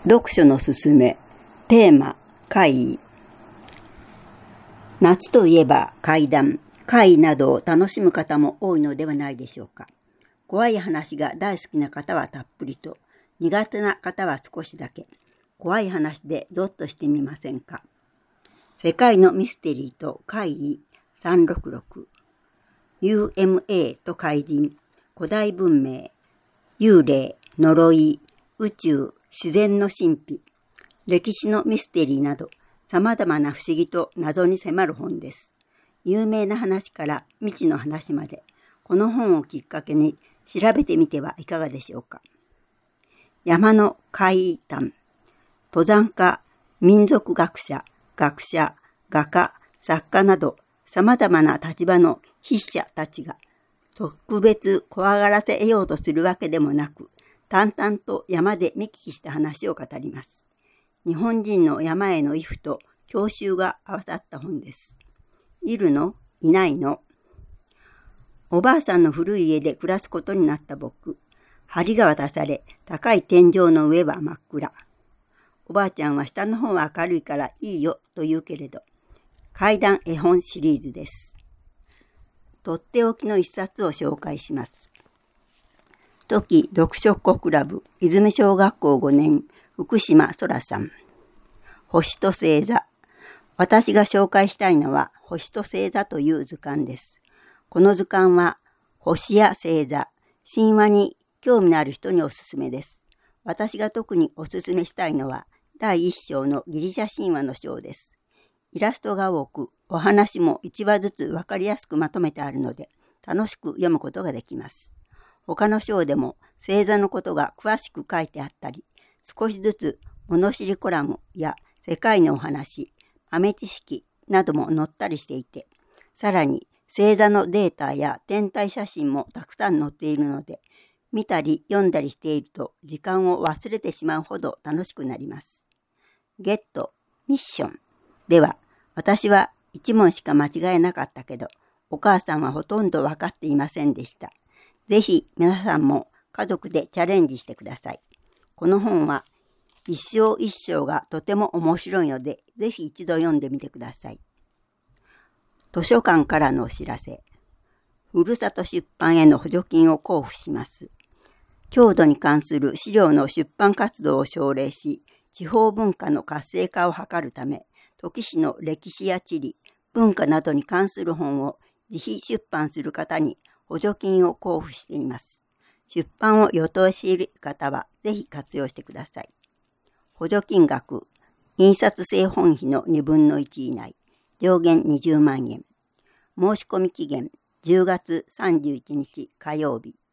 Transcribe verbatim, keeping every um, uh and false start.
読書のすすめ。テーマ、怪異。夏といえば怪談、怪異などを楽しむ方も多いのではないでしょうか。怖い話が大好きな方はたっぷりと、苦手な方は少しだけ、怖い話でゾッとしてみませんか。世界のミステリーと怪異さんろくろく、ユーエムエー と怪人、古代文明、幽霊、呪い、宇宙、自然の神秘、歴史のミステリーなど、様々な不思議と謎に迫る本です。有名な話から未知の話まで、この本をきっかけに調べてみてはいかがでしょうか。山の怪異談、登山家、民族学者、学者、画家、作家など、様々な立場の筆者たちが、特別怖がらせようとするわけでもなく、淡々と山で見聞きした話を語ります。日本人の山への畏怖と郷愁が合わさった本です。いるの？いないの？おばあさんの古い家で暮らすことになった僕。梁が渡され、高い天井の上は真っ暗。おばあちゃんは下の方は明るいからいいよと言うけれど、怪談絵本シリーズです。とっておきの一冊を紹介します。時読書っ子クラブ、泉小学校ごねん、福島そらさん。星と星座。私が紹介したいのは、星と星座という図鑑です。この図鑑は、星や星座、神話に興味のある人におすすめです。私が特におすすめしたいのは、だいいっ章のギリシャ神話の章です。イラストが多く、お話もいちわずつわかりやすくまとめてあるので、楽しく読むことができます。他の章でも星座のことが詳しく書いてあったり、少しずつ物知りコラムや世界のお話、豆知識なども載ったりしていて、さらに星座のデータや天体写真もたくさん載っているので、見たり読んだりしていると時間を忘れてしまうほど楽しくなります。ゲット、ミッション。では、私はいち問しか間違えなかったけど、お母さんはほとんど分かっていませんでした。ぜひ皆さんも家族でチャレンジしてください。この本は一章一章がとても面白いので、ぜひ一度読んでみてください。図書館からのお知らせ。ふるさと出版への補助金を交付します。郷土に関する資料の出版活動を奨励し、地方文化の活性化を図るため、土岐市の歴史や地理、文化などに関する本を自費出版する方に補助金を交付しています。出版を予定している方はぜひ活用してください。補助金額、印刷製本費のにぶんのいち以内、上限にじゅうまんえん。申し込み期限じゅうがつさんじゅういちにち火曜日。